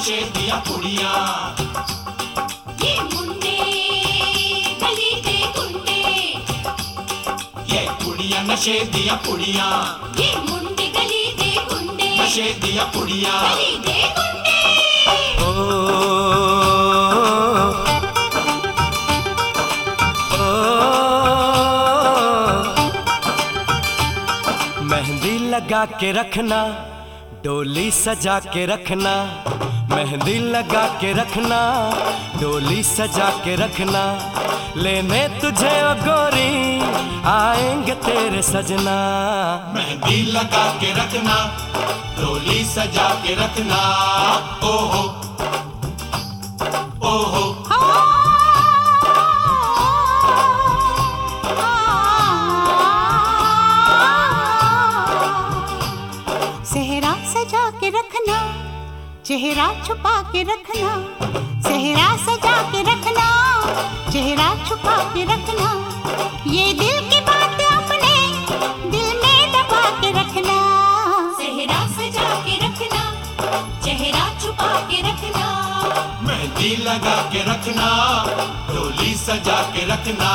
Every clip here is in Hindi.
नशे दिया कुड़ियाँ, ये मुंडे गली दे गुंडे, ये कुड़ियाँ नशे दिया कुड़ियाँ, ये मुंडे गली दे गुंडे, नशे दिया कुड़ियाँ। गली दे गुंडे। मेहंदी लगा के रखना, डोली सजा के रखना, मेहंदी लगा के रखना, डोली सजा के रखना, लेने तुझे ओ गोरी आएंगे तेरे सजना। मेहंदी लगा के रखना, डोली सजा के रखना, ओहो ओहो। सेहरा सजा के रखना, चेहरा छुपा के रखना, सेहरा सजा के रखना, चेहरा छुपा के रखना, ये दिल की बात अपने दिल में दबा के रखना। सेहरा सजा के रखना, चेहरा छुपा के रखना, मेहंदी लगा के रखना, डोली सजा के रखना।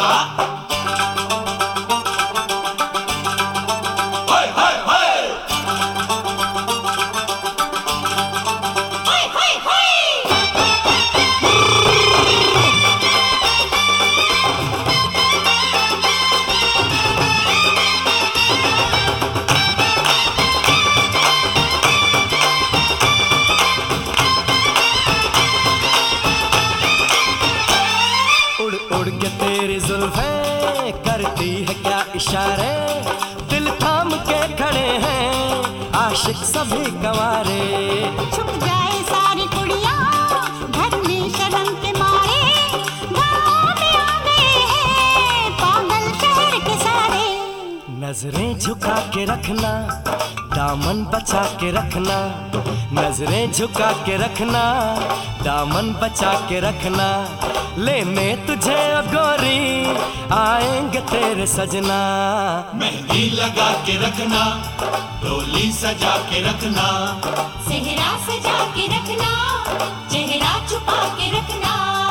उड़ के तेरी जुल्फें करती है क्या इशारे, दिल थाम के खड़े हैं आशिक सभी गंवारे। छुप जाए सारी कुड़ियाँ घर में शर्म के मारे, गाँव में आ गए हैं पागल शहर के सारे। नजरें झुका के रखना, दामन बचा के रखना, नजरें झुका के रखना, दामन बचा के रखना, लेने तुझे ओ गोरी आएंगे तेरे सजना। मेहंदी लगा के रखना, डोली सजा के रखना, सेहरा सजा के रखना, चेहरा छुपा के रखना।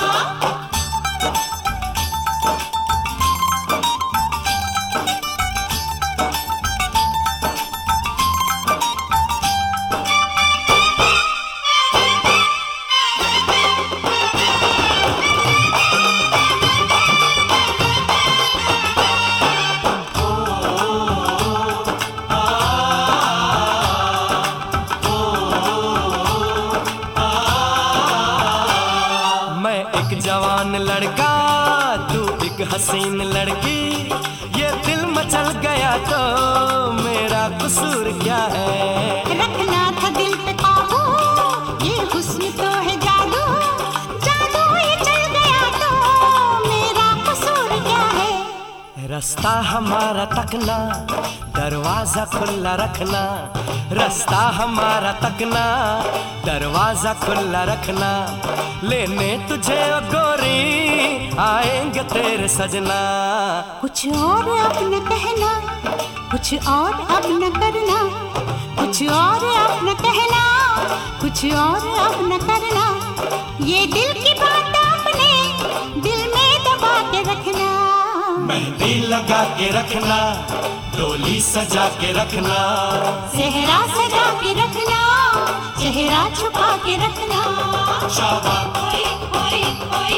जवान लड़का तू एक हसीन लड़की, ये दिल मचल गया तो मेरा कसूर क्या है। रखना था दिल पे काबू, ये हुस्न तो है जादू, जादू ये चल गया तो मेरा कसूर क्या है। रास्ता हमारा तकना, दरवाजा खुला रखना, रास्ता हमारा तकना, दरवाजा खुला रखना, लेने तुझे ओ गोरी आएंगे तेरे सजना। कुछ और अब न कहना, कुछ और अब न करना, कुछ और अब न कहना, कुछ और अब न करना, ये दिल की बात अपने दिल में दबा के रखना। मेहंदी लगा के रखना, डोली सजा के रखना, सेहरा सजा के रखना, चेहरा छुपा के रखना। शाबाश। ओए ओए ओए